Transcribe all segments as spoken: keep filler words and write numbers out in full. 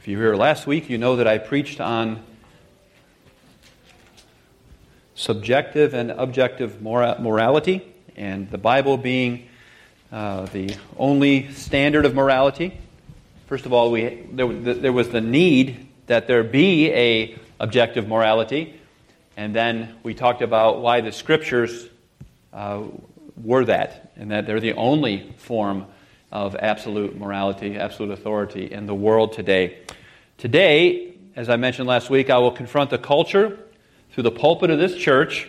If you were here last week, you know that I preached on subjective and objective mora- morality, and the Bible being uh, the only standard of morality. First of all, we there, there was the need that there be a objective morality, and then we talked about why the Scriptures uh, were that, and that they're the only form of absolute morality, absolute authority in the world today. Today, as I mentioned last week, I will confront the culture through the pulpit of this church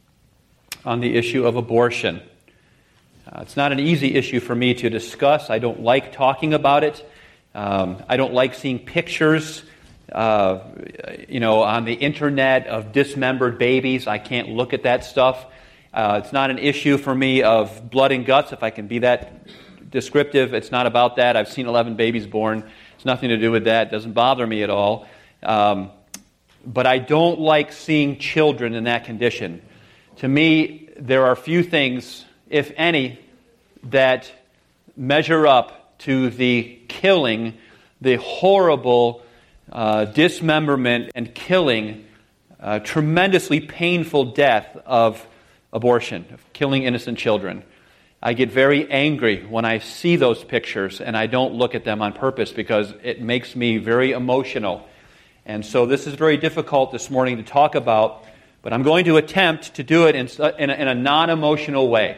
on the issue of abortion. Uh, it's not an easy issue for me to discuss. I don't like talking about it. Um, I don't like seeing pictures, uh, you know, on the internet of dismembered babies. I can't look at that stuff. Uh, it's not an issue for me of blood and guts, if I can be that descriptive. It's not about that. I've seen eleven babies born. It's nothing to do with that. It doesn't bother me at all. Um, but I don't like seeing children in that condition. To me, there are few things, if any, that measure up to the killing, the horrible uh, dismemberment and killing, uh, tremendously painful death of abortion, of killing innocent children. I get very angry when I see those pictures, and I don't look at them on purpose because it makes me very emotional. And so this is very difficult this morning to talk about, but I'm going to attempt to do it in, in, a, in a non-emotional way.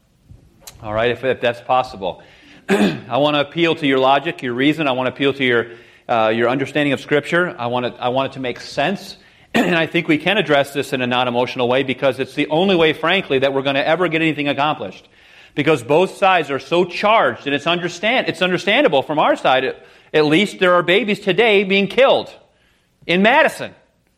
All right, if, if that's possible. I want to appeal to your logic, your reason. I want to appeal to your uh, your understanding of Scripture. I want it, I want it to make sense. And I think we can address this in a non-emotional way because it's the only way, frankly, that we're going to ever get anything accomplished. Because both sides are so charged, and it's understand it's understandable from our side. At least there are babies today being killed in Madison.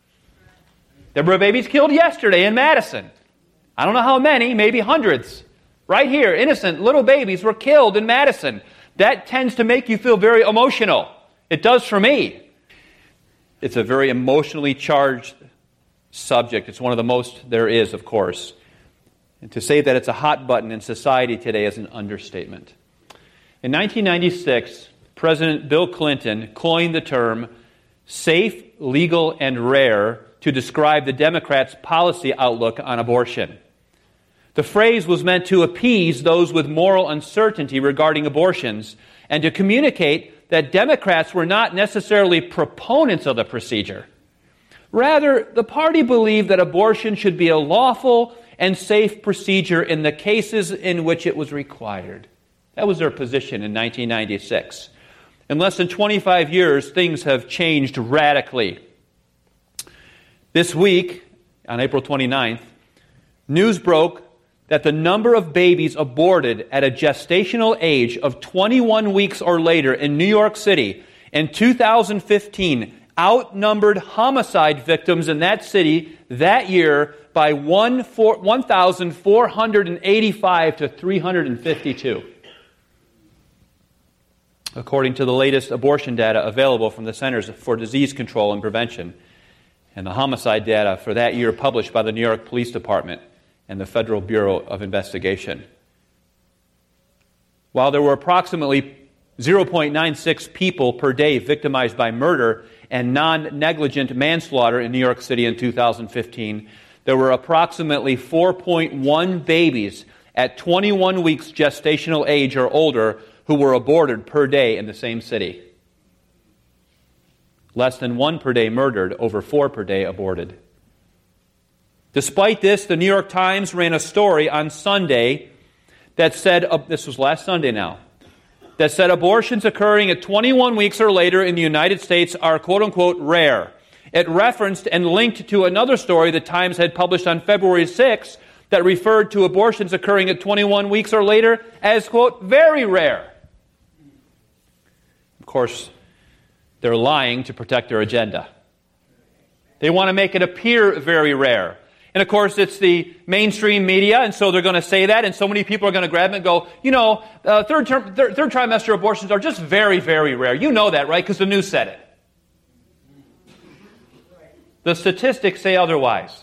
There were babies killed yesterday in Madison. I don't know how many, maybe hundreds. Right here, innocent little babies were killed in Madison. That tends to make you feel very emotional. It does for me. It's a very emotionally charged subject. It's one of the most there is, of course. And to say that it's a hot button in society today is an understatement. In nineteen ninety-six, President Bill Clinton coined the term safe, legal, and rare to describe the Democrats' policy outlook on abortion. The phrase was meant to appease those with moral uncertainty regarding abortions and to communicate that Democrats were not necessarily proponents of the procedure. Rather, the party believed that abortion should be a lawful and safe procedure in the cases in which it was required. That was their position in nineteen ninety-six. In less than twenty-five years, things have changed radically. This week, on April twenty-ninth, news broke that the number of babies aborted at a gestational age of twenty-one weeks or later in New York City in two thousand fifteen outnumbered homicide victims in that city that year by one thousand four hundred eighty-five to three hundred fifty-two. According to the latest abortion data available from the Centers for Disease Control and Prevention, and the homicide data for that year published by the New York Police Department and the Federal Bureau of Investigation. While there were approximately zero point nine six people per day victimized by murder and non-negligent manslaughter in New York City in two thousand fifteen, there were approximately four point one babies at twenty-one weeks gestational age or older who were aborted per day in the same city. Less than one per day murdered, over four per day aborted. Despite this, the New York Times ran a story on Sunday that said, uh, this was last Sunday now, that said abortions occurring at twenty-one weeks or later in the United States are quote-unquote rare. It referenced and linked to another story the Times had published on February sixth that referred to abortions occurring at twenty-one weeks or later as, quote, very rare. Of course, they're lying to protect their agenda. They want to make it appear very rare. And of course, it's the mainstream media, and so they're going to say that, and so many people are going to grab it and go, you know, uh, third, term, third, third trimester abortions are just very, very rare. You know that, right? Because the news said it. The statistics say otherwise.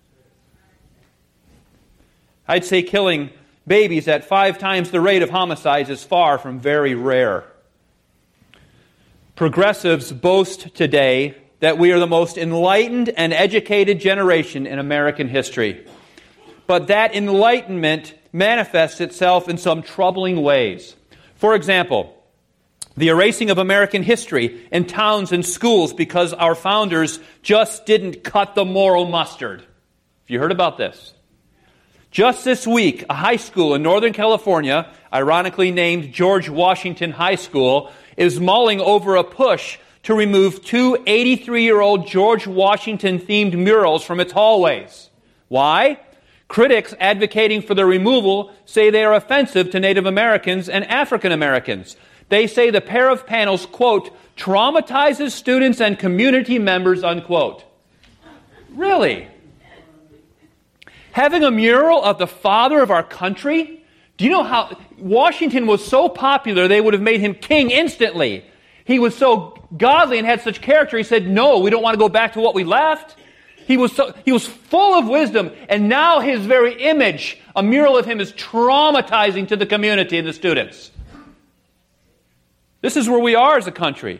I'd say killing babies at five times the rate of homicides is far from very rare. Progressives boast today that we are the most enlightened and educated generation in American history. But that enlightenment manifests itself in some troubling ways. For example, the erasing of American history in towns and schools because our founders just didn't cut the moral mustard. Have you heard about this? Just this week, a high school in Northern California, ironically named George Washington High School, is mulling over a push to remove two eighty-three-year-old George Washington-themed murals from its hallways. Why? Critics advocating for their removal say they are offensive to Native Americans and African Americans. They say the pair of panels, quote, traumatizes students and community members, unquote. Really? Having a mural of the father of our country? Do you know how Washington was so popular they would have made him king instantly? He was so godly and had such character, he said, no, we don't want to go back to what we left. He was so, he was full of wisdom, and now his very image, a mural of him, is traumatizing to the community and the students. This is where we are as a country.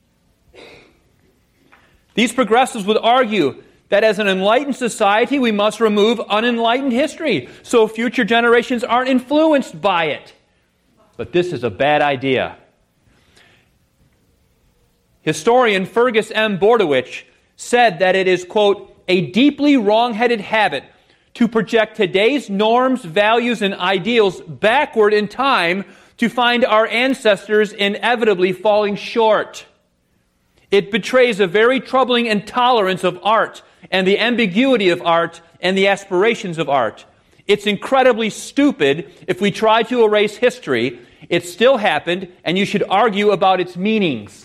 These progressives would argue that as an enlightened society, we must remove unenlightened history so future generations aren't influenced by it. But this is a bad idea. Historian Fergus M. Bordowich said that it is, quote, a deeply wrong-headed habit to project today's norms, values, and ideals backward in time to find our ancestors inevitably falling short. It betrays a very troubling intolerance of art and the ambiguity of art and the aspirations of art. It's incredibly stupid if we try to erase history. It still happened, and you should argue about its meanings.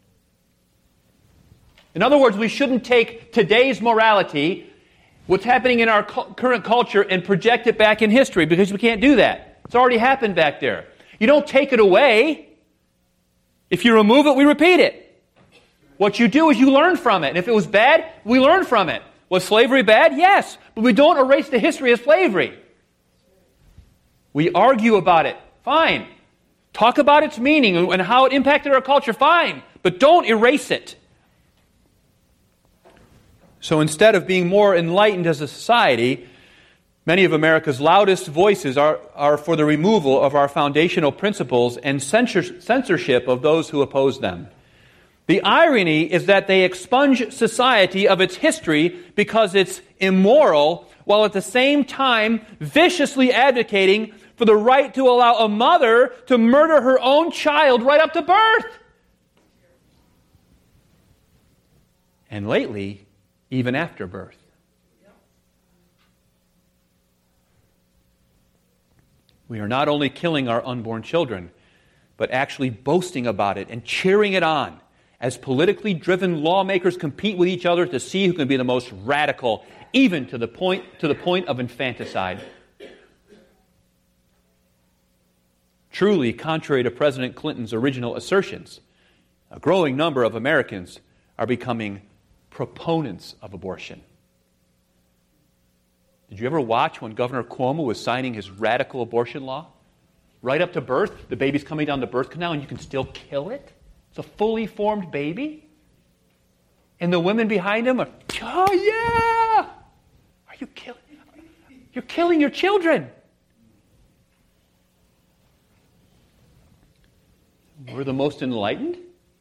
In other words, we shouldn't take today's morality, what's happening in our cu- current culture, and project it back in history, because we can't do that. It's already happened back there. You don't take it away. If you remove it, we repeat it. What you do is you learn from it. And if it was bad, we learn from it. Was slavery bad? Yes. But we don't erase the history of slavery. We argue about it. Fine. Talk about its meaning and how it impacted our culture. Fine. But don't erase it. So instead of being more enlightened as a society, many of America's loudest voices are, are for the removal of our foundational principles and censor, censorship of those who oppose them. The irony is that they expunge society of its history because it's immoral, while at the same time viciously advocating for the right to allow a mother to murder her own child right up to birth. And lately, even after birth. We are not only killing our unborn children, but actually boasting about it and cheering it on as politically driven lawmakers compete with each other to see who can be the most radical, even to the point, to the point of infanticide. Truly, contrary to President Clinton's original assertions, a growing number of Americans are becoming proponents of abortion. Did you ever watch when Governor Cuomo was signing his radical abortion law? Right up to birth, the baby's coming down the birth canal and you can still kill it? It's a fully formed baby? And the women behind him are, oh yeah! Are you killing? You're killing your children. We're the most enlightened?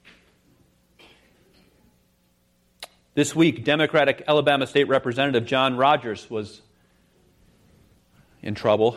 This week, Democratic Alabama State Representative John Rogers was in trouble.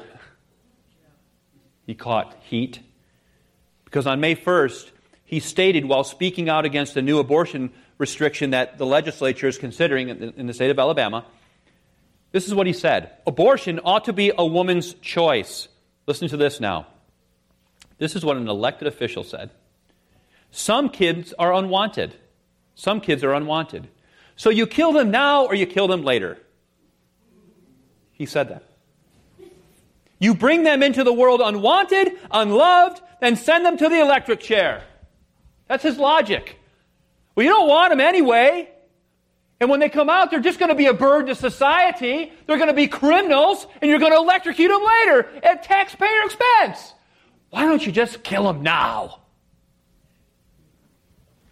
He caught heat. Because on May first, he stated while speaking out against a new abortion restriction that the legislature is considering in the state of Alabama, this is what he said. Abortion ought to be a woman's choice. Listen to this now. This is what an elected official said. Some kids are unwanted. Some kids are unwanted. So you kill them now or you kill them later. He said that. You bring them into the world unwanted, unloved, then send them to the electric chair. That's his logic. Well, you don't want them anyway. And when they come out, they're just going to be a burden to society. They're going to be criminals, and you're going to electrocute them later at taxpayer expense. Why don't you just kill them now?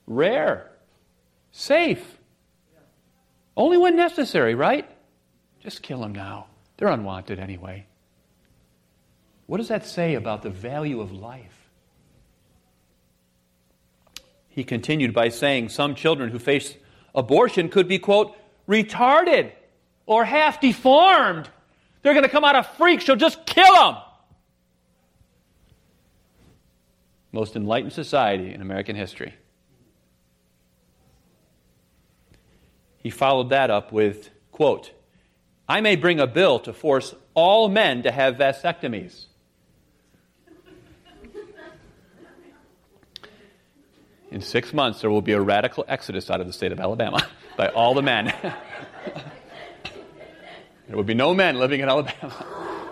rare, safe. Only when necessary, right? Just kill them now. They're unwanted anyway. What does that say about the value of life? He continued by saying some children who face abortion could be, quote, retarded or half deformed. They're going to come out of freaks. She'll just kill them. Most enlightened society in American history. He followed that up with, quote, I may bring a bill to force all men to have vasectomies. In six months, there will be a radical exodus out of the state of Alabama by all the men. There will be no men living in Alabama.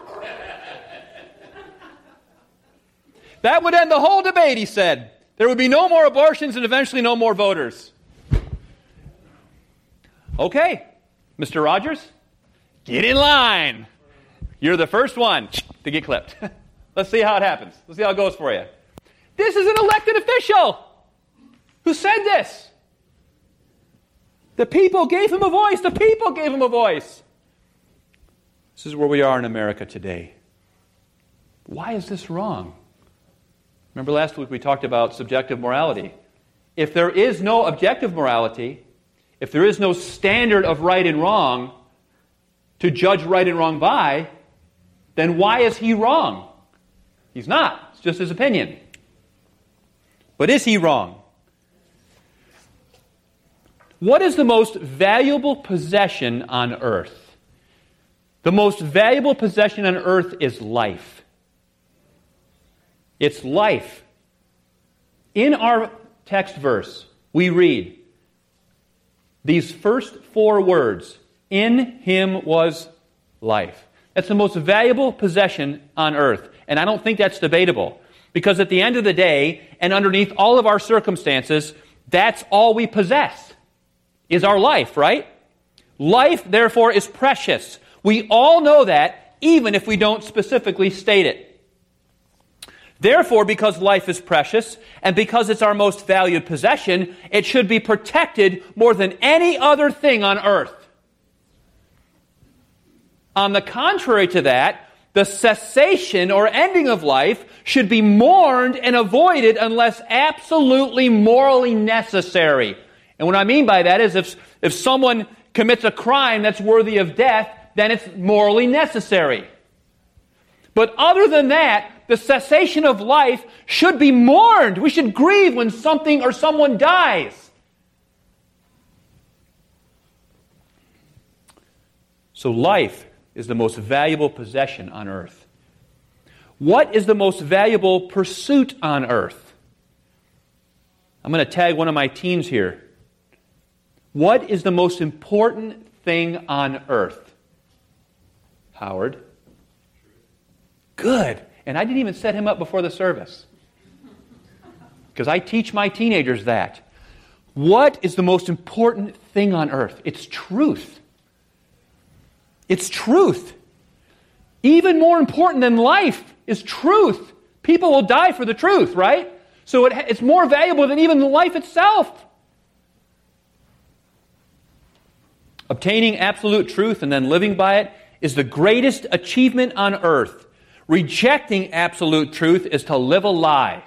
That would end the whole debate, he said. There would be no more abortions and eventually no more voters. Okay, Mister Rogers, get in line. You're the first one to get clipped. Let's see how it happens. Let's see how it goes for you. This is an elected official who said this. The people gave him a voice. The people gave him a voice. This is where we are in America today. Why is this wrong? Remember last week we talked about subjective morality. If there is no objective morality, if there is no standard of right and wrong to judge right and wrong by, then why is he wrong? He's not. It's just his opinion. But is he wrong? What is the most valuable possession on earth? The most valuable possession on earth is life. It's life. In our text verse, we read these first four words, in him was life. That's the most valuable possession on earth. And I don't think that's debatable. Because at the end of the day, and underneath all of our circumstances, that's all we possess, is our life, right? Life, therefore, is precious. We all know that, even if we don't specifically state it. Therefore, because life is precious, and because it's our most valued possession, it should be protected more than any other thing on earth. On the contrary to that, the cessation or ending of life should be mourned and avoided unless absolutely morally necessary. And what I mean by that is if, if someone commits a crime that's worthy of death, then it's morally necessary. But other than that, the cessation of life should be mourned. We should grieve when something or someone dies. So life is the most valuable possession on earth. What is the most valuable pursuit on earth? I'm going to tag one of my teens here. What is the most important thing on earth? Howard? Good. And I didn't even set him up before the service. Because I teach my teenagers that. What is the most important thing on earth? It's truth. It's truth. Even more important than life is truth. People will die for the truth, right? So it, it's more valuable than even life itself. Obtaining absolute truth and then living by it is the greatest achievement on earth. Rejecting absolute truth is to live a lie.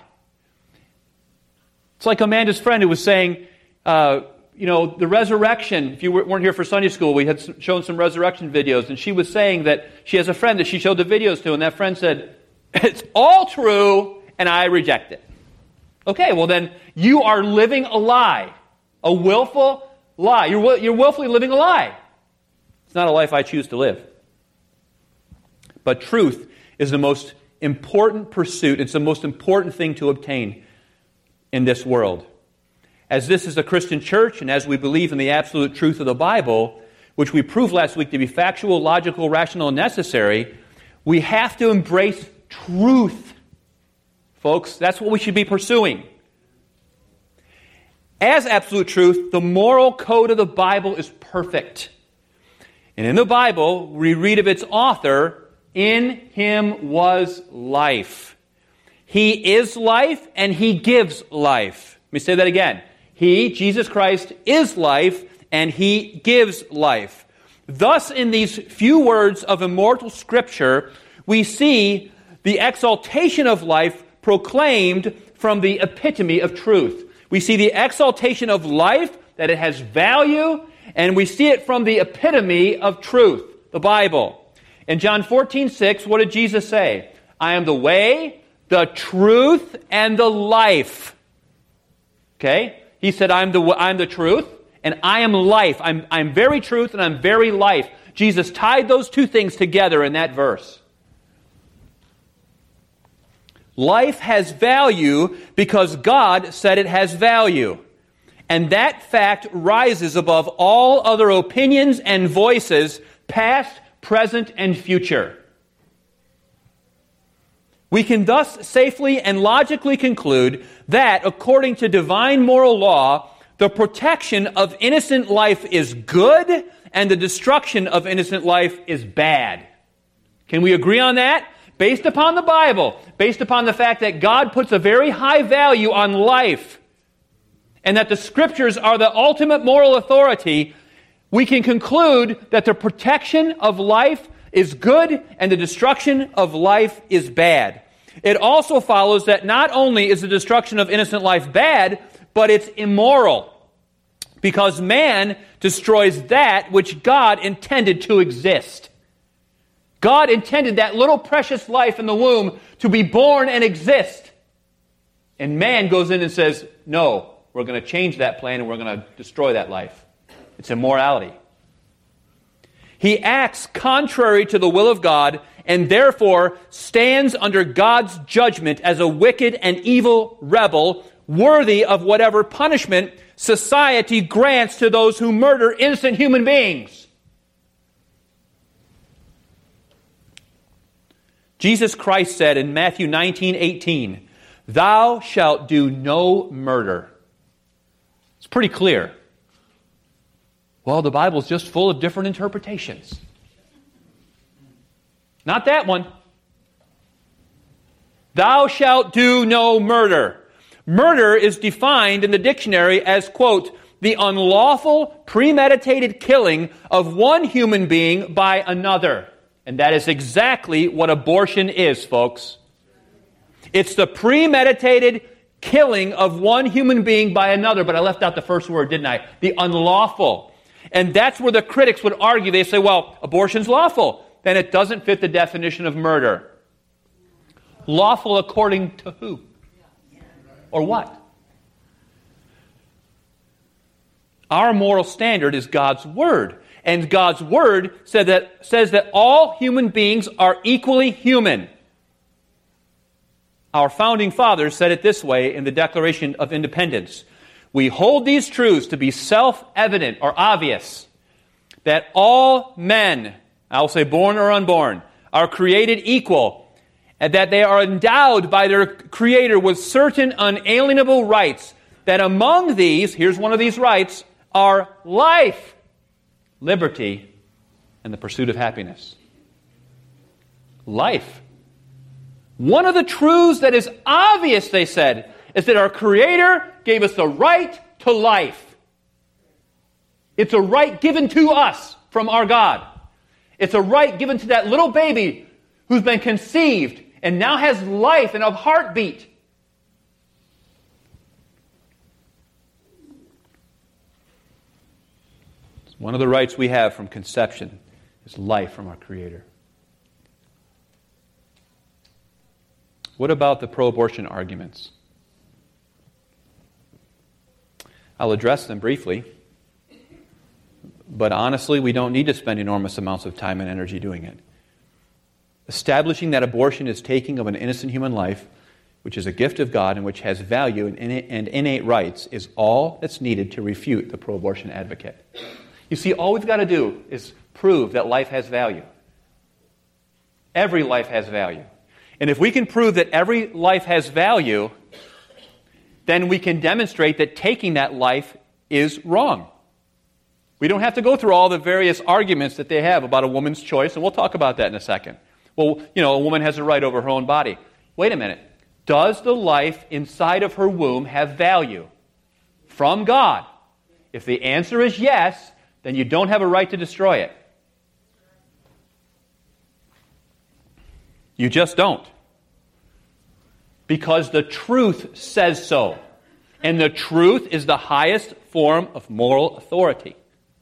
It's like Amanda's friend who was saying, uh, you know, the resurrection, if you weren't here for Sunday school, we had shown some resurrection videos, and she was saying that she has a friend that she showed the videos to, and that friend said, it's all true, and I reject it. Okay, well then, you are living a lie. A willful lie. You're, you're willfully living a lie. It's not a life I choose to live. But truth is the most important pursuit. It's the most important thing to obtain in this world. As this is a Christian church, and as we believe in the absolute truth of the Bible, which we proved last week to be factual, logical, rational, and necessary, we have to embrace truth. Folks, that's what we should be pursuing. As absolute truth, the moral code of the Bible is perfect. And in the Bible, we read of its author, in him was life. He is life, and he gives life. Let me say that again. He, Jesus Christ, is life, and He gives life. Thus, in these few words of immortal Scripture, we see the exaltation of life proclaimed from the epitome of truth. We see the exaltation of life, that it has value, and we see it from the epitome of truth, the Bible. In John fourteen six, what did Jesus say? I am the way, the truth, and the life. Okay? He said, I'm the, I'm the truth, and I am life. I'm, I'm very truth, and I'm very life. Jesus tied those two things together in that verse. Life has value because God said it has value. And that fact rises above all other opinions and voices, past, present, and future. We can thus safely and logically conclude that, according to divine moral law, the protection of innocent life is good and the destruction of innocent life is bad. Can we agree on that? Based upon the Bible, based upon the fact that God puts a very high value on life, and that the Scriptures are the ultimate moral authority, we can conclude that the protection of life is good and the destruction of life is bad. It also follows that not only is the destruction of innocent life bad, but it's immoral, because man destroys that which God intended to exist. God intended that little precious life in the womb to be born and exist. And man goes in and says, no, we're going to change that plan and we're going to destroy that life. It's immorality. He acts contrary to the will of God and therefore stands under God's judgment as a wicked and evil rebel, worthy of whatever punishment society grants to those who murder innocent human beings. Jesus Christ said in Matthew nineteen eighteen, "Thou shalt do no murder." It's pretty clear. Well, the Bible's just full of different interpretations. Not that one. Thou shalt do no murder. Murder is defined in the dictionary as, quote, the unlawful, premeditated killing of one human being by another. And that is exactly what abortion is, folks. It's the premeditated killing of one human being by another. But I left out the first word, didn't I? The unlawful. And that's where the critics would argue. They say, well, abortion's lawful. Then it doesn't fit the definition of murder. Lawful according to who? Or what? Our moral standard is God's Word. And God's Word said that, says that all human beings are equally human. Our founding fathers said it this way in the Declaration of Independence. We hold these truths to be self-evident or obvious, that all men, I will say born or unborn, are created equal, and that they are endowed by their Creator with certain unalienable rights, that among these, here's one of these rights, are life, liberty, and the pursuit of happiness. Life. One of the truths that is obvious, they said, is that our Creator gave us the right to life. It's a right given to us from our God. It's a right given to that little baby who's been conceived and now has life and a heartbeat. One of the rights we have from conception is life from our Creator. What about the pro-abortion arguments? I'll address them briefly, but honestly, we don't need to spend enormous amounts of time and energy doing it. Establishing that abortion is taking of an innocent human life, which is a gift of God and which has value and innate rights, is all that's needed to refute the pro-abortion advocate. You see, all we've got to do is prove that life has value. Every life has value. And if we can prove that every life has value, then we can demonstrate that taking that life is wrong. We don't have to go through all the various arguments that they have about a woman's choice, and we'll talk about that in a second. Well, you know, a woman has a right over her own body. Wait a minute. Does the life inside of her womb have value? from God? If the answer is yes, then you don't have a right to destroy it. You just don't. Because the truth says so. And the truth is the highest form of moral authority.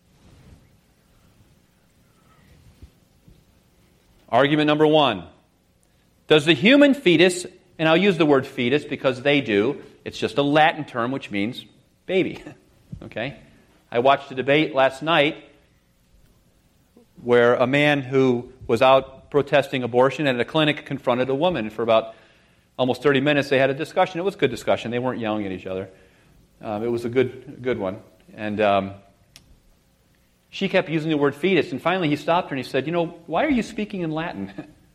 Argument number one. Does the human fetus, and I'll use the word fetus because they do, it's just a Latin term which means baby. Okay? I watched a debate last night where a man who was out protesting abortion at a clinic confronted a woman. For about almost thirty minutes they had a discussion. It was a good discussion. They weren't yelling at each other. Um, it was a good good one. And um, she kept using the word fetus. And finally he stopped her and he said, you know, why are you speaking in Latin?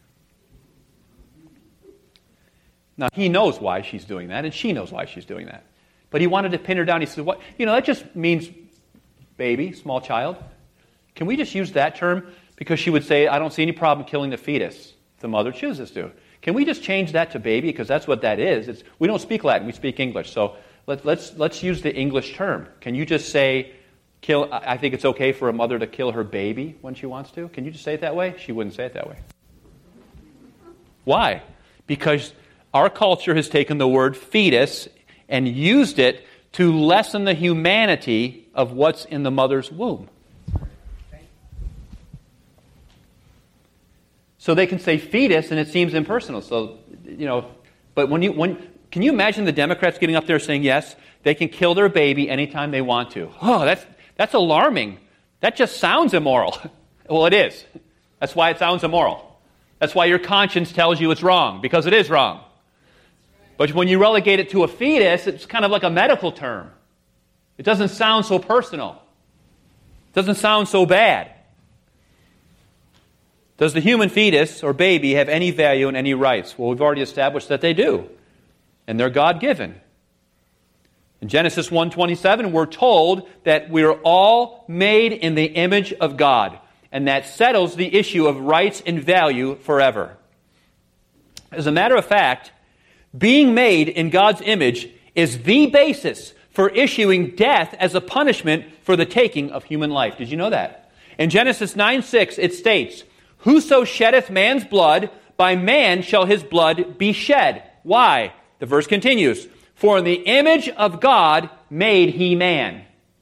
Now, he knows why she's doing that, and she knows why she's doing that. But he wanted to pin her down. He said, "What? You know, that just means baby, small child. Can we just use that term?" Because she would say, I don't see any problem killing the fetus if the mother chooses to. Can we just change that to baby? Because that's what that is. It's, we don't speak Latin, we speak English. So let, let's let's use the English term. Can you just say, kill? I think it's okay for a mother to kill her baby when she wants to. Can you just say it that way? She wouldn't say it that way. Why? Because our culture has taken the word fetus and used it to lessen the humanity of what's in the mother's womb. So they can say fetus and it seems impersonal. So, you know, but when you when can you imagine the Democrats getting up there saying, yes, they can kill their baby anytime they want to? Oh, that's that's alarming. That just sounds immoral. Well, it is. That's why it sounds immoral. That's why your conscience tells you it's wrong, because it is wrong. But when you relegate it to a fetus, it's kind of like a medical term. It doesn't sound so personal. It doesn't sound so bad. Does the human fetus or baby have any value and any rights? Well, we've already established that they do. And they're God-given. In Genesis one twenty-seven, we're told that we're all made in the image of God. And that settles the issue of rights and value forever. As a matter of fact, being made in God's image is the basis for issuing death as a punishment for the taking of human life. Did you know that? In Genesis nine six, it states, "Whoso sheddeth man's blood, by man shall his blood be shed." Why? The verse continues, "For in the image of God made he man."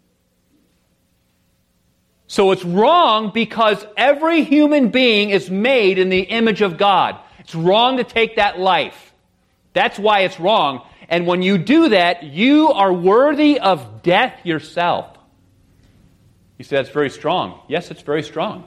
So it's wrong because every human being is made in the image of God. It's wrong to take that life. That's why it's wrong. And when you do that, you are worthy of death yourself. You say that's very strong. Yes, it's very strong.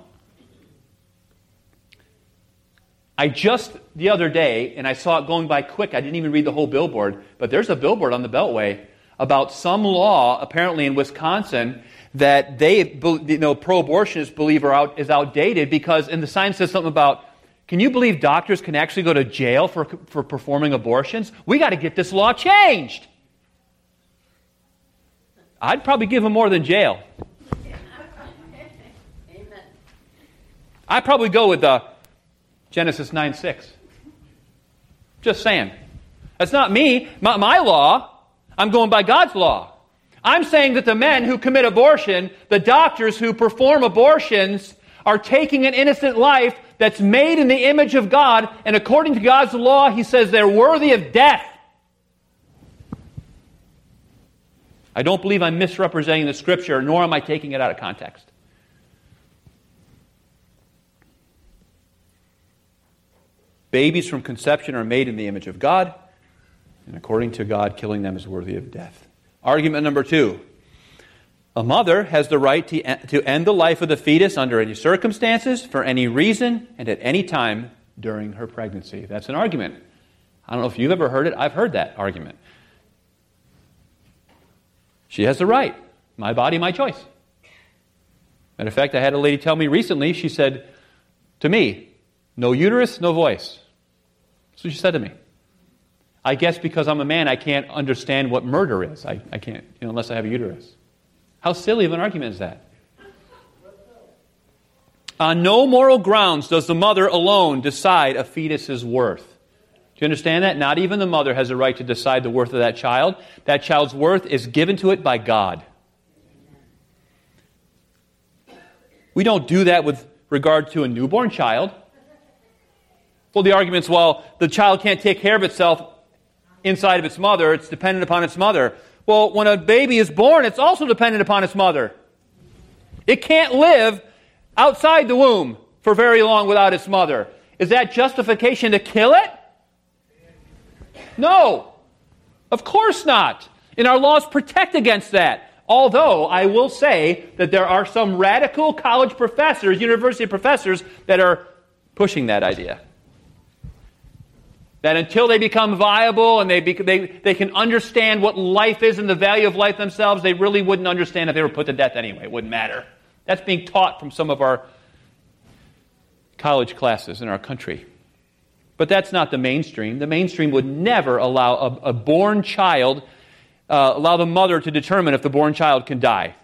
I just, the other day, and I saw it going by quick, I didn't even read the whole billboard, but there's a billboard on the Beltway about some law, apparently in Wisconsin, that they, you know, pro-abortionists believe are out, is outdated because, and the sign says something about, can you believe doctors can actually go to jail for, for performing abortions? We got to get this law changed. I'd probably give them more than jail. Amen. I'd probably go with uh, Genesis nine six. Just saying. That's not me. My, my law. I'm going by God's law. I'm saying that the men who commit abortion, the doctors who perform abortions, are taking an innocent life that's made in the image of God, and according to God's law, He says they're worthy of death. I don't believe I'm misrepresenting the Scripture, nor am I taking it out of context. Babies from conception are made in the image of God, and according to God, killing them is worthy of death. Argument number two. A mother has the right to, to end the life of the fetus under any circumstances, for any reason, and at any time during her pregnancy. That's an argument. I don't know if you've ever heard it. I've heard that argument. She has the right. My body, my choice. Matter of fact, I had a lady tell me recently, she said to me, no uterus, no voice. That's what she said to me. I guess because I'm a man, I can't understand what murder is. I, I can't, you know, unless I have a uterus. How silly of an argument is that? On no moral grounds does the mother alone decide a fetus's worth. you understand that? Not even the mother has a right to decide the worth of that child. That child's worth is given to it by God. We don't do that with regard to a newborn child. Well, the argument's, well, the child can't take care of itself inside of its mother. It's dependent upon its mother. Well, when a baby is born, it's also dependent upon its mother. It can't live outside the womb for very long without its mother. Is that justification to kill it? No. Of course not. And our laws protect against that. Although, I will say that there are some radical college professors, university professors, that are pushing that idea. That until they become viable and they, they, they can understand what life is and the value of life themselves, they really wouldn't understand if they were put to death anyway. It wouldn't matter. That's being taught from some of our college classes in our country. But that's not the mainstream. The mainstream would never allow a, a born child, uh, allow the mother to determine if the born child can die.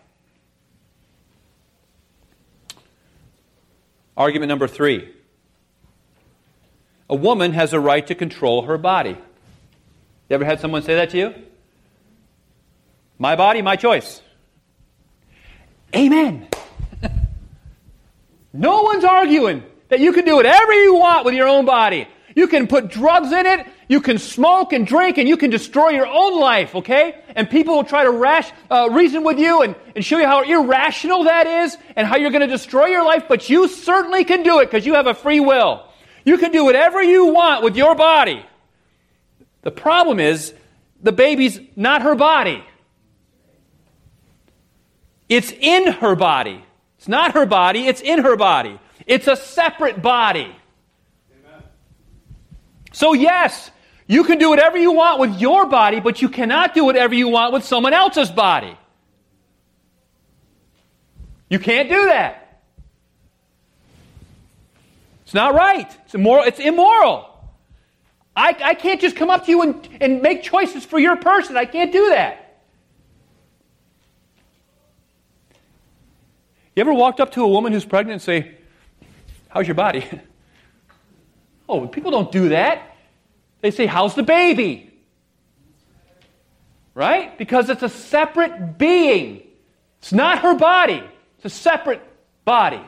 Argument number three. A woman has a right to control her body. You ever had someone say that to you? My body, my choice. Amen. No one's arguing that you can do whatever you want with your own body. You can put drugs in it, you can smoke and drink, and you can destroy your own life, okay? And people will try to rash, uh, reason with you and, and show you how irrational that is and how you're going to destroy your life, but you certainly can do it because you have a free will. You can do whatever you want with your body. The problem is, the baby's not her body. It's in her body. It's not her body, it's in her body. It's a separate body. Amen. So yes, you can do whatever you want with your body, but you cannot do whatever you want with someone else's body. You can't do that. It's not right. It's immoral. It's immoral. I, I can't just come up to you and, and make choices for your person. I can't do that. You ever walked up to a woman who's pregnant and say, how's your body? Oh, people don't do that. They say, how's the baby? Right? Because it's a separate being. It's not her body. It's a separate body.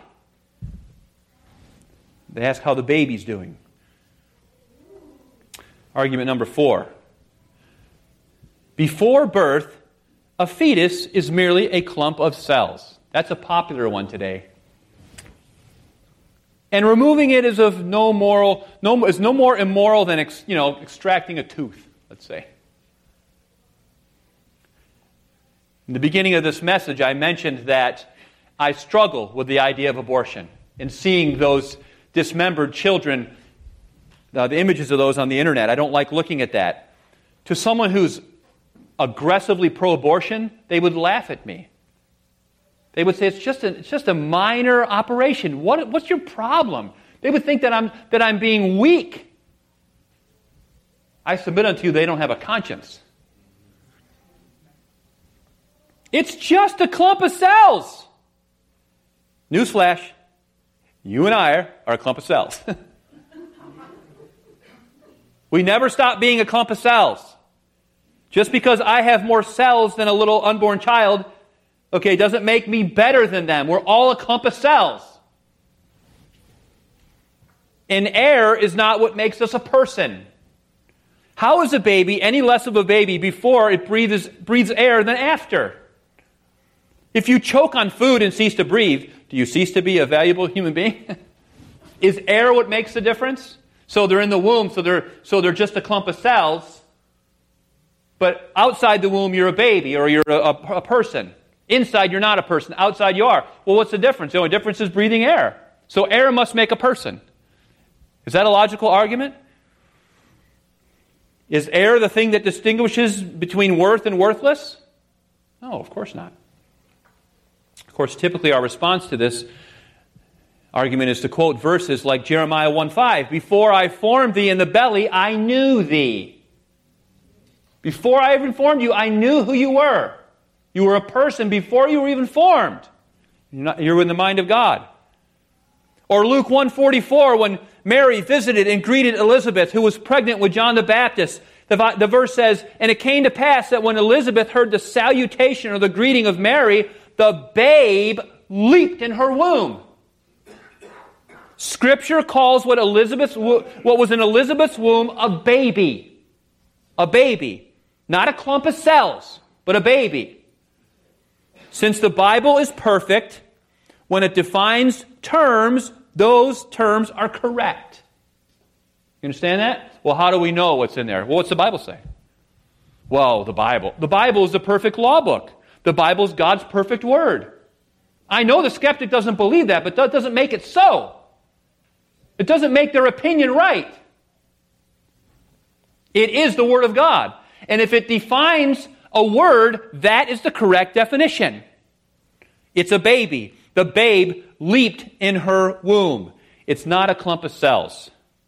They ask how the baby's doing. Argument number four. Before birth, a fetus is merely a clump of cells. That's a popular one today. And removing it is of no moral, no is no more immoral than ex, you know extracting a tooth, let's say. In the beginning of this message, I mentioned that I struggle with the idea of abortion and seeing those dismembered children, uh, the images of those on the internet. I don't like looking at that. To someone who's aggressively pro-abortion, they would laugh at me. They would say, it's just a, it's just a minor operation. What, what's your problem? They would think that I'm, that I'm being weak. I submit unto you, they don't have a conscience. It's just a clump of cells. Newsflash. You and I are, are a clump of cells. We never stop being a clump of cells. Just because I have more cells than a little unborn child, okay, doesn't make me better than them. We're all a clump of cells. And air is not what makes us a person. How is a baby any less of a baby before it breathes, breathes air than after? If you choke on food and cease to breathe, do you cease to be a valuable human being? Is air what makes the difference? So they're in the womb, so they're, so they're just a clump of cells. But outside the womb, you're a baby or you're a, a, a person. Inside, you're not a person. Outside, you are. Well, what's the difference? The only difference is breathing air. So air must make a person. Is that a logical argument? Is air the thing that distinguishes between worth and worthless? No, of course not. Of course, typically our response to this argument is to quote verses like Jeremiah one five. Before I formed thee in the belly, I knew thee. Before I even formed you, I knew who you were. You were a person before you were even formed. You're, not, you're in the mind of God. Or Luke one forty-four, when Mary visited and greeted Elizabeth, who was pregnant with John the Baptist. The, the verse says, and it came to pass that when Elizabeth heard the salutation or the greeting of Mary, the babe leaped in her womb. Scripture calls what Elizabeth's what was in Elizabeth's womb a baby. A baby. Not a clump of cells, but a baby. Since the Bible is perfect, when it defines terms, those terms are correct. You understand that? Well, how do we know what's in there? Well, what's the Bible say? Well, the Bible. The Bible is the perfect law book. The Bible is God's perfect word. I know the skeptic doesn't believe that, but that doesn't make it so. It doesn't make their opinion right. It is the Word of God. And if it defines a word, that is the correct definition. It's a baby. The babe leaped in her womb. It's not a clump of cells.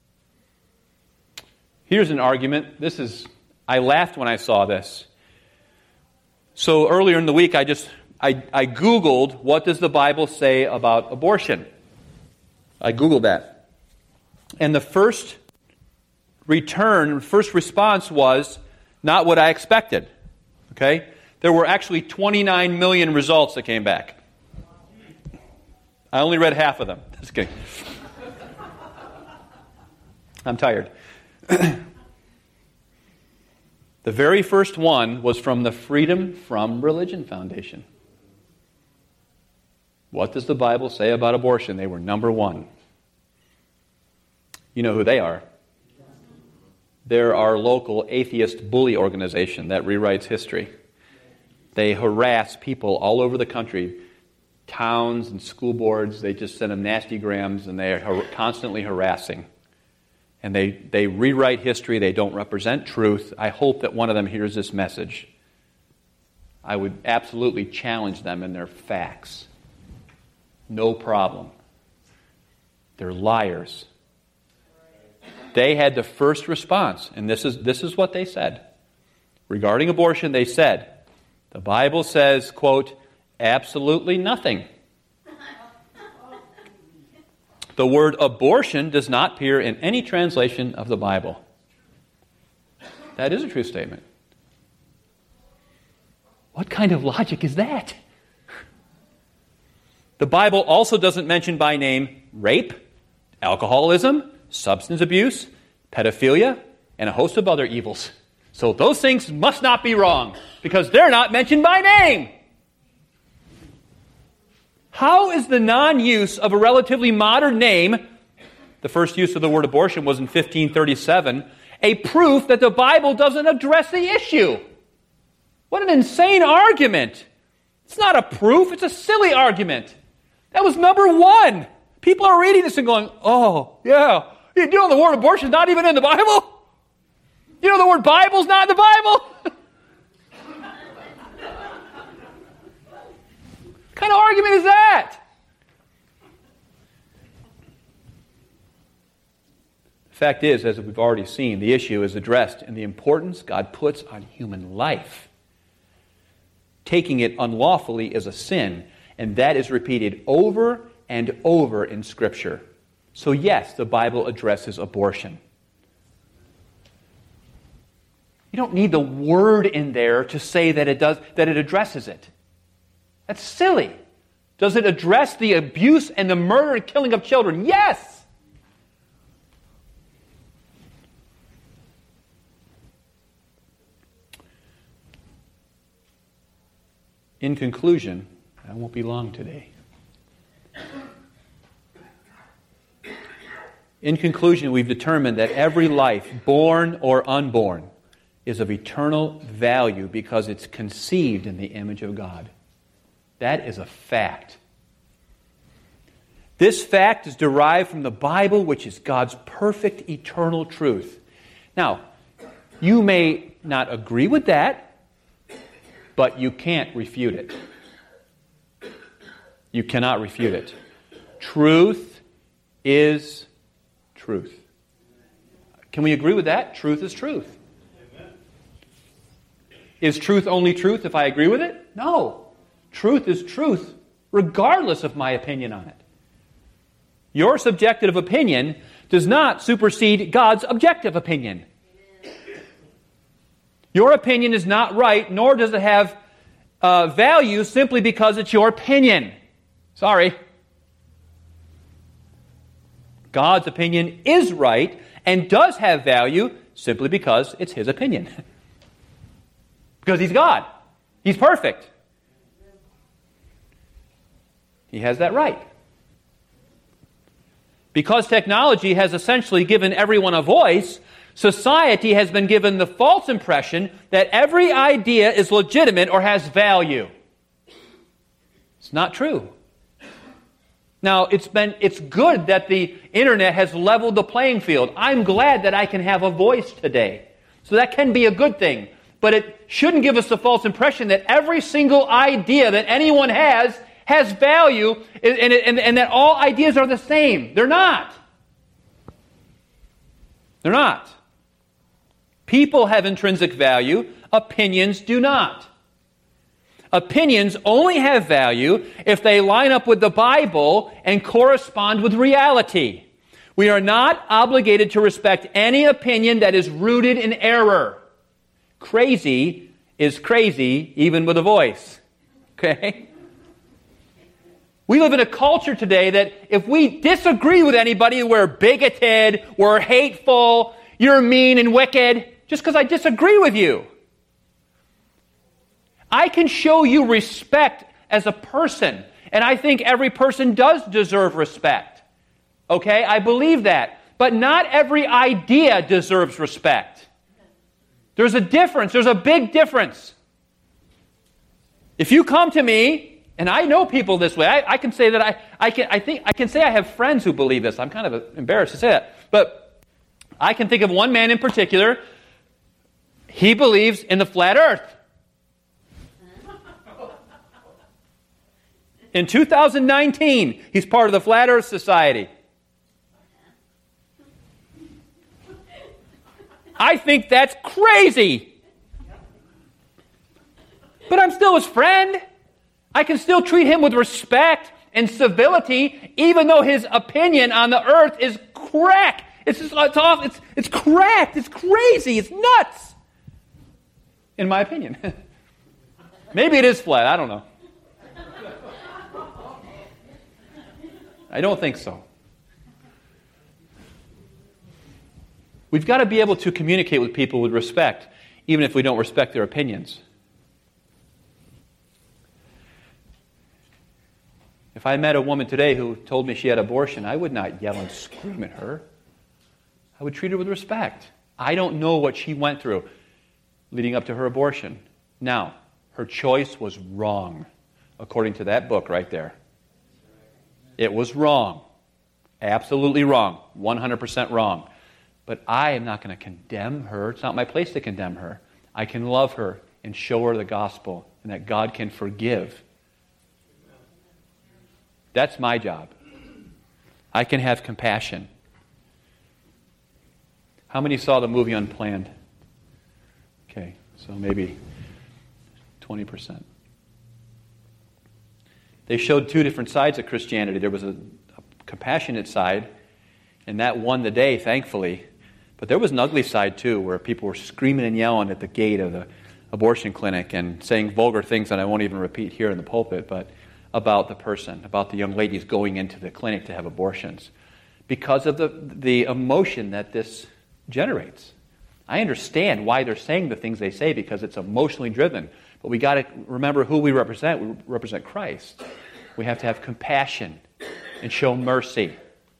Here's an argument. This is, I laughed when I saw this. So earlier in the week, I just, I, I Googled, what does the Bible say about abortion? I Googled that. And the first return, first response was not what I expected. Okay? There were actually twenty-nine million results that came back. I only read half of them. Just kidding. I'm tired. The very first one was from the Freedom from Religion Foundation. What does the Bible say about abortion? They were number one. You know who they are. They're our local atheist bully organization that rewrites history. They harass people all over the country, towns and school boards. They just send them nasty grams, and they are constantly harassing. And they, they rewrite history. They don't represent truth. I hope that one of them hears this message. I would absolutely challenge them in their facts. No problem. They're liars. They had the first response, and this is this is what they said. Regarding abortion, they said, the Bible says, quote, absolutely nothing. The word abortion does not appear in any translation of the Bible. That is a true statement. What kind of logic is that? The Bible also doesn't mention by name rape, alcoholism, substance abuse, pedophilia, and a host of other evils. So those things must not be wrong, because they're not mentioned by name. How is the non-use of a relatively modern name, the first use of the word abortion was in fifteen thirty-seven, a proof that the Bible doesn't address the issue? What an insane argument. It's not a proof, it's a silly argument. That was number one. People are reading this and going, oh, yeah, you know the word abortion is not even in the Bible? You know the word Bible is not in the Bible? What kind of argument is that? The fact is, as we've already seen, the issue is addressed in the importance God puts on human life. Taking it unlawfully is a sin, and that is repeated over and over in Scripture. So yes, the Bible addresses abortion. You don't need the word in there to say that it does, that it addresses it. That's silly. Does it address the abuse and the murder and killing of children? Yes! In conclusion, I won't be long today. In conclusion, we've determined that every life, born or unborn, is of eternal value because it's conceived in the image of God. That is a fact. This fact is derived from the Bible, which is God's perfect eternal truth. Now, you may not agree with that, but you can't refute it. You cannot refute it. Truth is truth. Can we agree with that? Truth is truth. Is truth only truth if I agree with it? No. Truth is truth, regardless of my opinion on it. Your subjective opinion does not supersede God's objective opinion. Your opinion is not right, nor does it have uh, value simply because it's your opinion. Sorry. God's opinion is right and does have value simply because it's His opinion. Because He's God. He's perfect. He has that right. Because technology has essentially given everyone a voice, society has been given the false impression that every idea is legitimate or has value. It's not true. Now, it's been it's good that the internet has leveled the playing field. I'm glad that I can have a voice today. So that can be a good thing. But it shouldn't give us the false impression that every single idea that anyone has has value and, and, and that all ideas are the same. They're not. They're not. People have intrinsic value. Opinions do not. Opinions only have value if they line up with the Bible and correspond with reality. We are not obligated to respect any opinion that is rooted in error. Crazy is crazy even with a voice. Okay? We live in a culture today that if we disagree with anybody, we're bigoted, we're hateful, you're mean and wicked, just because I disagree with you. I can show you respect as a person, and I think every person does deserve respect. Okay? I believe that. But not every idea deserves respect. There's a difference. There's a big difference. If you come to me, and I know people this way. I, I can say that I, I can I think I can say I have friends who believe this. I'm kind of embarrassed to say that. But I can think of one man in particular. He believes in the flat earth. In two thousand nineteen, he's part of the Flat Earth Society. I think that's crazy. But I'm still his friend. I can still treat him with respect and civility, even though his opinion on the earth is crack. It's just, it's off. It's it's cracked. It's crazy. It's nuts. In my opinion, maybe it is flat. I don't know. I don't think so. We've got to be able to communicate with people with respect, even if we don't respect their opinions. If I met a woman today who told me she had abortion, I would not yell and scream at her. I would treat her with respect. I don't know what she went through leading up to her abortion. Now, her choice was wrong, according to that book right there. It was wrong. Absolutely wrong. one hundred percent wrong. But I am not going to condemn her. It's not my place to condemn her. I can love her and show her the gospel and that God can forgive. That's my job. I can have compassion. How many saw the movie Unplanned? Okay, so maybe twenty percent. They showed two different sides of Christianity. There was a, a compassionate side, and that won the day, thankfully. But there was an ugly side, too, where people were screaming and yelling at the gate of the abortion clinic and saying vulgar things that I won't even repeat here in the pulpit, but about the person, about the young ladies going into the clinic to have abortions, because of the, the emotion that this generates. I understand why they're saying the things they say, because it's emotionally driven. But we got to remember who we represent. We represent Christ. We have to have compassion and show mercy.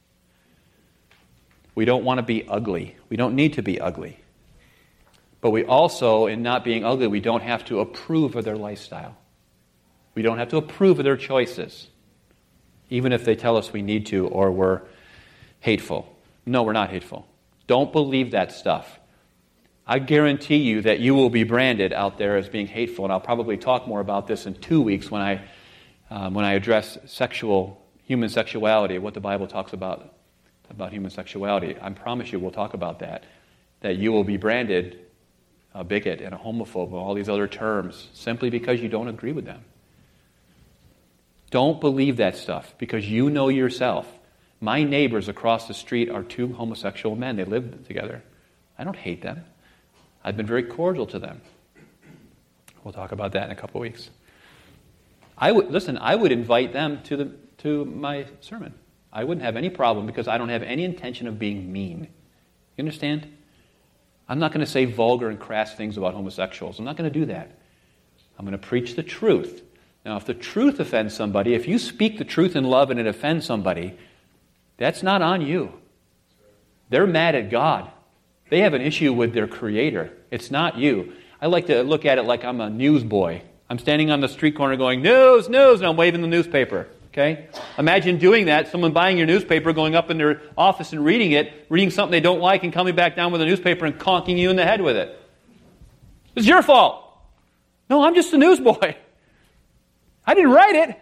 We don't want to be ugly. We don't need to be ugly. But we also, in not being ugly, we don't have to approve of their lifestyle. We don't have to approve of their choices, even if they tell us we need to or we're hateful. No, we're not hateful. Don't believe that stuff. I guarantee you that you will be branded out there as being hateful, and I'll probably talk more about this in two weeks when I um, when I address sexual, human sexuality, what the Bible talks about about human sexuality. I promise you we'll talk about that, that you will be branded a bigot and a homophobe and all these other terms simply because you don't agree with them. Don't believe that stuff, because you know yourself. My neighbors across the street are two homosexual men. They live together. I don't hate them. I've been very cordial to them. We'll talk about that in a couple of weeks. I would listen, I would invite them to the to my sermon. I wouldn't have any problem because I don't have any intention of being mean. You understand? I'm not going to say vulgar and crass things about homosexuals. I'm not going to do that. I'm going to preach the truth. Now, if the truth offends somebody, if you speak the truth in love and it offends somebody, that's not on you. They're mad at God. They have an issue with their Creator. It's not you. I like to look at it like I'm a newsboy. I'm standing on the street corner going, news, news, and I'm waving the newspaper. Okay? Imagine doing that, someone buying your newspaper, going up in their office and reading it, reading something they don't like, and coming back down with a newspaper and conking you in the head with it. It's your fault. No, I'm just a newsboy. I didn't write it.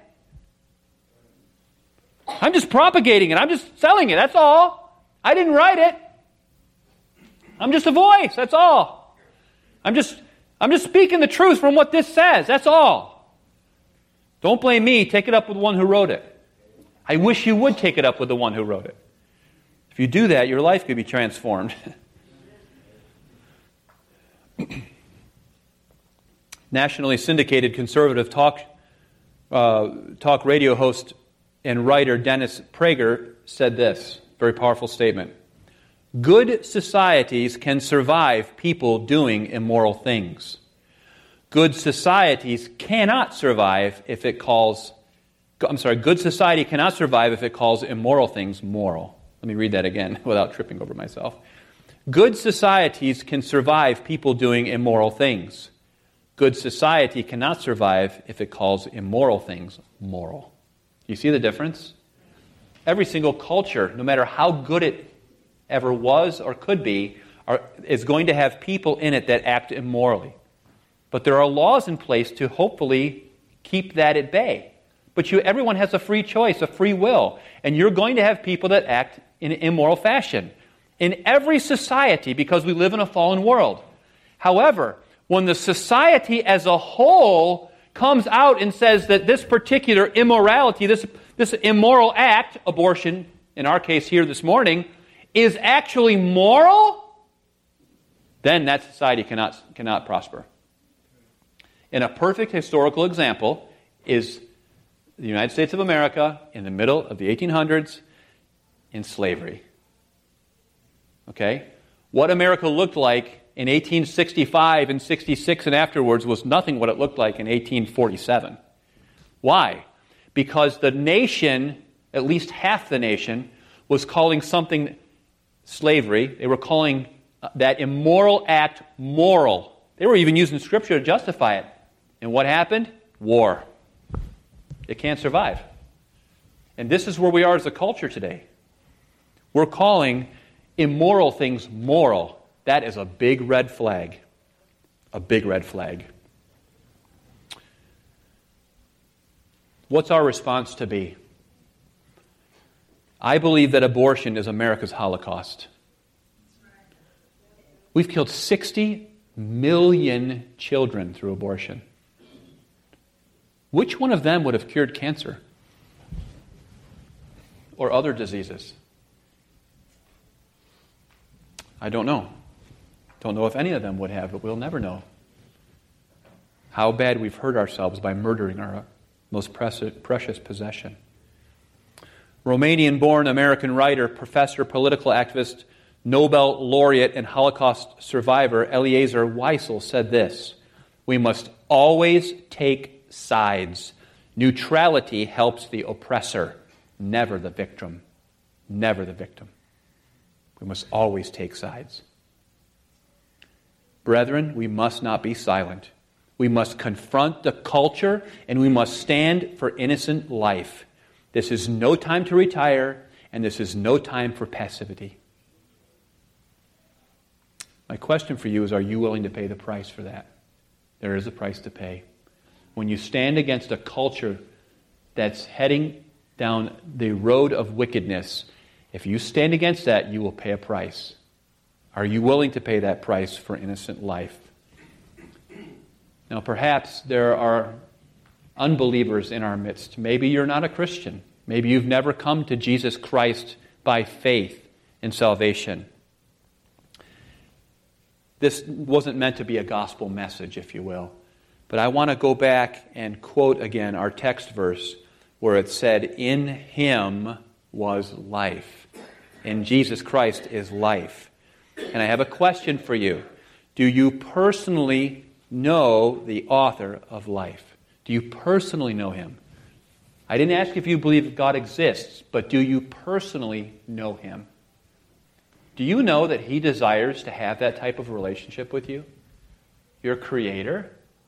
I'm just propagating it. I'm just selling it. That's all. I didn't write it. I'm just a voice. That's all. I'm just I'm just speaking the truth from what this says. That's all. Don't blame me. Take it up with the one who wrote it. I wish you would take it up with the one who wrote it. If you do that, your life could be transformed. Nationally syndicated conservative talk uh, talk radio host and writer Dennis Prager said this, very powerful statement. Good societies can survive people doing immoral things. Good societies cannot survive if it calls, I'm sorry, good society cannot survive if it calls immoral things moral. Let me read that again without tripping over myself. Good societies can survive people doing immoral things. Good society cannot survive if it calls immoral things moral. You see the difference? Every single culture, no matter how good it ever was or could be, are, is going to have people in it that act immorally. But there are laws in place to hopefully keep that at bay. But you, everyone has a free choice, a free will. And you're going to have people that act in an immoral fashion. In every society, because we live in a fallen world. However, when the society as a whole comes out and says that this particular immorality, this, this immoral act, abortion, in our case here this morning, is actually moral, then that society cannot, cannot prosper. And a perfect historical example is the United States of America in the middle of the eighteen hundreds in slavery. Okay? What America looked like in eighteen sixty-five and sixty-six and afterwards was nothing what it looked like in eighteen forty-seven. Why? Because the nation, at least half the nation, was calling something slavery. They were calling that immoral act moral. They were even using Scripture to justify it. And what happened? War. It can't survive. And this is where we are as a culture today. We're calling immoral things moral. That is a big red flag. A big red flag. What's our response to be? I believe that abortion is America's Holocaust. We've killed sixty million children through abortion. Which one of them would have cured cancer? Or other diseases? I don't know. Don't know if any of them would have, but we'll never know. How bad we've hurt ourselves by murdering our most precious possession. Romanian-born American writer, professor, political activist, Nobel laureate, and Holocaust survivor Eliezer Wiesel said this, "We must always take sides. Neutrality helps the oppressor, never the victim. Never the victim. We must always take sides." Brethren, we must not be silent. We must confront the culture, and we must stand for innocent life. This is no time to retire, and this is no time for passivity. My question for you is, are you willing to pay the price for that? There is a price to pay. When you stand against a culture that's heading down the road of wickedness, if you stand against that, you will pay a price. Are you willing to pay that price for innocent life? Now, perhaps there are unbelievers in our midst. Maybe you're not a Christian. Maybe you've never come to Jesus Christ by faith in salvation. This wasn't meant to be a gospel message, if you will. But I want to go back and quote again our text verse where it said, "In Him was life." In Jesus Christ is life. And I have a question for you. Do you personally know the author of life? Do you personally know Him? I didn't ask if you believe God exists, but do you personally know Him? Do you know that He desires to have that type of relationship with you? Your Creator?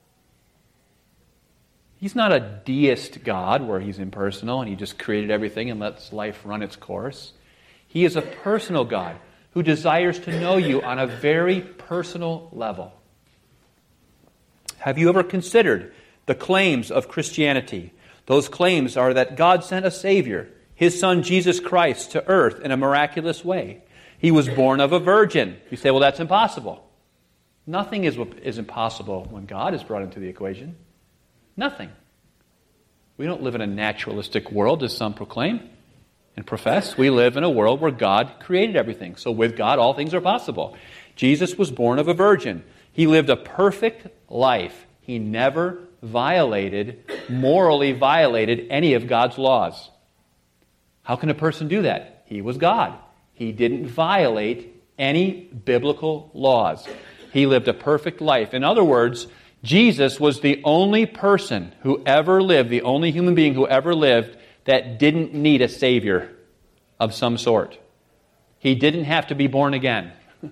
He's not a deist God where He's impersonal and He just created everything and lets life run its course. He is a personal God who desires to know you on a very personal level. Have you ever considered the claims of Christianity? Those claims are that God sent a Savior, His Son Jesus Christ, to earth in a miraculous way. He was born of a virgin. You say, well, that's impossible. Nothing is, is impossible when God is brought into the equation. Nothing. We don't live in a naturalistic world, as some proclaim and profess. We live in a world where God created everything. So with God, all things are possible. Jesus was born of a virgin. He lived a perfect life. He never violated, morally violated any of God's laws. How can a person do that? He was God. He didn't violate any biblical laws. He lived a perfect life. In other words, Jesus was the only person who ever lived, the only human being who ever lived that didn't need a Savior of some sort. He didn't have to be born again.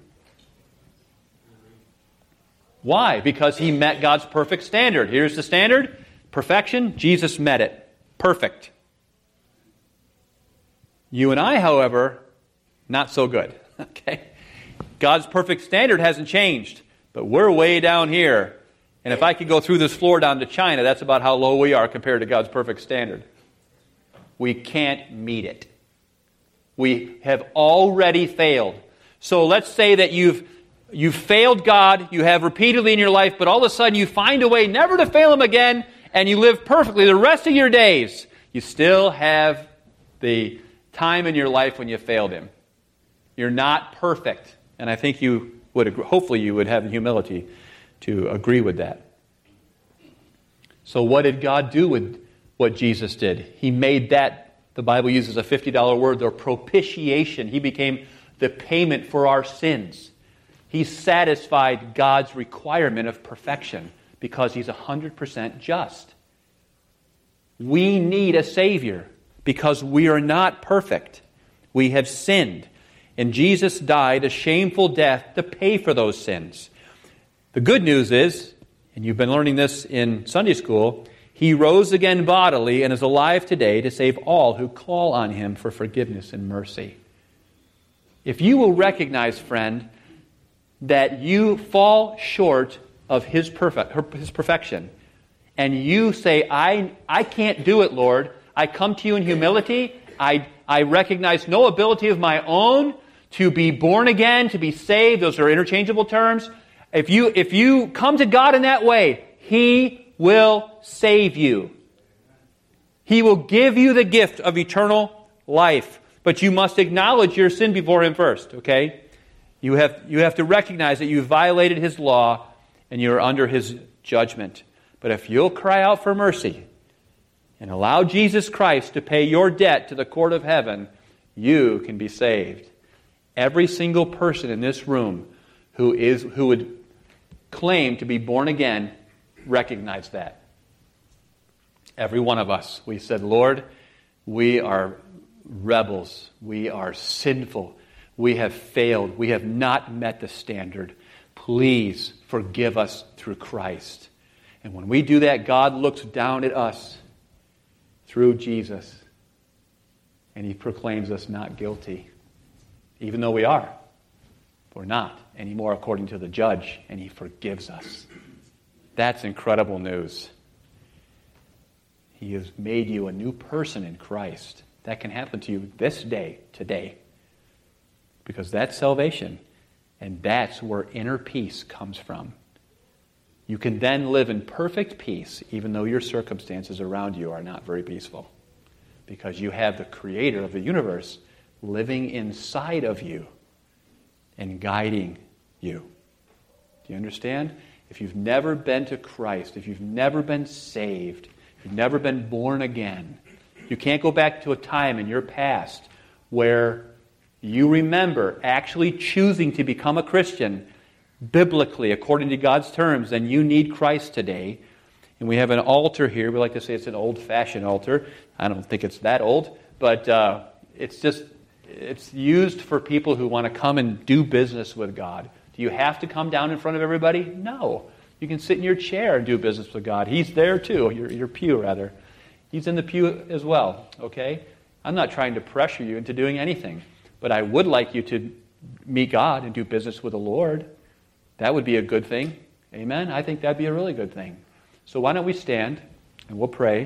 Why? Because He met God's perfect standard. Here's the standard. Perfection. Jesus met it. Perfect. You and I, however, not so good. Okay? God's perfect standard hasn't changed, but we're way down here. And if I could go through this floor down to China, that's about how low we are compared to God's perfect standard. We can't meet it. We have already failed. So let's say that you've you've failed God, you have repeatedly in your life, but all of a sudden you find a way never to fail Him again, and you live perfectly the rest of your days. You still have the time in your life when you failed Him. You're not perfect. And I think you would agree, hopefully you would have the humility to agree with that. So what did God do with what Jesus did? He made that, the Bible uses a fifty dollar word, the propitiation. He became the payment for our sins. He satisfied God's requirement of perfection because He's one hundred percent just. We need a Savior because we are not perfect. We have sinned. And Jesus died a shameful death to pay for those sins. The good news is, and you've been learning this in Sunday school, He rose again bodily and is alive today to save all who call on Him for forgiveness and mercy. If you will recognize, friend, that you fall short of His perfect, His perfection, and you say, I, I can't do it, Lord. I come to You in humility. I, I recognize no ability of my own to be born again, to be saved. Those are interchangeable terms. If you, if you come to God in that way, He will save you. He will give you the gift of eternal life. But you must acknowledge your sin before Him first, okay? You have, you have to recognize that you violated His law and you're under His judgment. But if you'll cry out for mercy and allow Jesus Christ to pay your debt to the court of heaven, you can be saved. Every single person in this room who is who would claim to be born again, recognize that. Every one of us. We said, Lord, we are rebels. We are sinful. We have failed. We have not met the standard. Please forgive us through Christ. And when we do that, God looks down at us through Jesus, and He proclaims us not guilty. Even though we are. We're not anymore according to the judge, and He forgives us. That's incredible news. He has made you a new person in Christ. That can happen to you this day, today. Because that's salvation. And that's where inner peace comes from. You can then live in perfect peace, even though your circumstances around you are not very peaceful. because you have the creator of the universe living inside of you and guiding you. Do you understand? If you've never been to Christ, if you've never been saved, if you've never been born again, you can't go back to a time in your past where you remember actually choosing to become a Christian biblically, according to God's terms, then you need Christ today. And we have an altar here. We like to say it's an old-fashioned altar. I don't think it's that old, but uh, it's just, it's used for people who want to come and do business with God. Do you have to come down in front of everybody? No. You can sit in your chair and do business with God. He's there too, your, your pew rather. He's in the pew as well, okay? I'm not trying to pressure you into doing anything, but I would like you to meet God and do business with the Lord. That would be a good thing. Amen? I think that'd be a really good thing. So why don't we stand and we'll pray.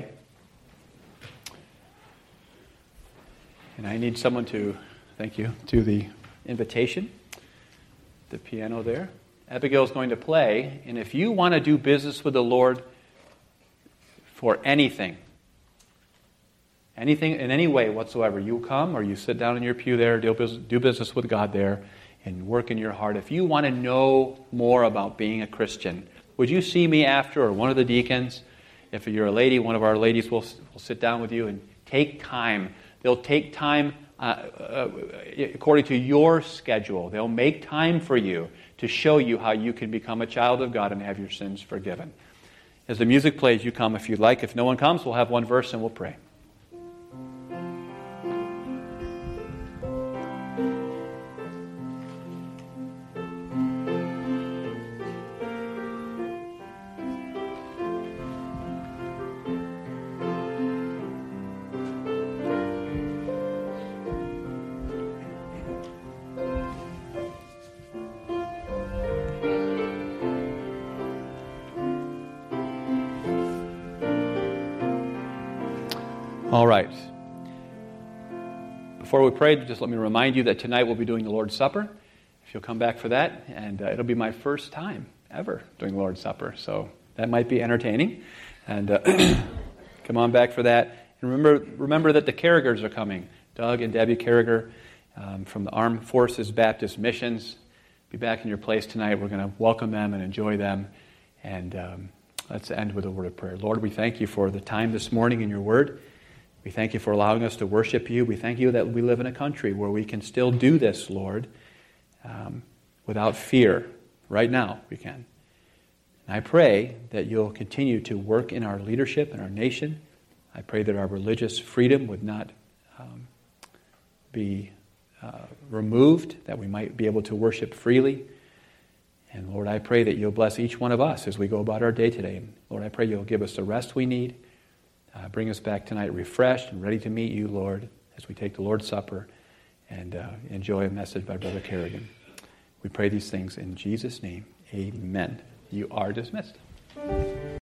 And I need someone to, thank you, to the invitation. The piano there. Abigail's going to play, and if you want to do business with the Lord for anything, anything in any way whatsoever, you come or you sit down in your pew there, do business, do business with God there, and work in your heart. If you want to know more about being a Christian, would you see me after, or one of the deacons? If you're a lady, one of our ladies will, will sit down with you and take time. They'll take time Uh, uh, according to your schedule. They'll make time for you to show you how you can become a child of God and have your sins forgiven. As the music plays, you come if you'd like. If no one comes, we'll have one verse and we'll pray. All right. Before we pray, just let me remind you that tonight we'll be doing the Lord's Supper. If you'll come back for that, and uh, it'll be my first time ever doing the Lord's Supper, so that might be entertaining. And uh, come on back for that. And remember, remember that the Carragers are coming. Doug and Debbie Carrager um, from the Armed Forces Baptist Missions. Be back in your place tonight. We're going to welcome them and enjoy them. And um, let's end with a word of prayer. Lord, we thank you for the time this morning in your word. We thank you for allowing us to worship you. We thank you that we live in a country where we can still do this, Lord, um, without fear. Right now, we can. And I pray that you'll continue to work in our leadership and our nation. I pray that our religious freedom would not um, be uh, removed, that we might be able to worship freely. And Lord, I pray that you'll bless each one of us as we go about our day today. And Lord, I pray you'll give us the rest we need. Uh, bring us back tonight refreshed and ready to meet you, Lord, as we take the Lord's Supper and uh, enjoy a message by Brother Kerrigan. We pray these things in Jesus' name. Amen. You are dismissed.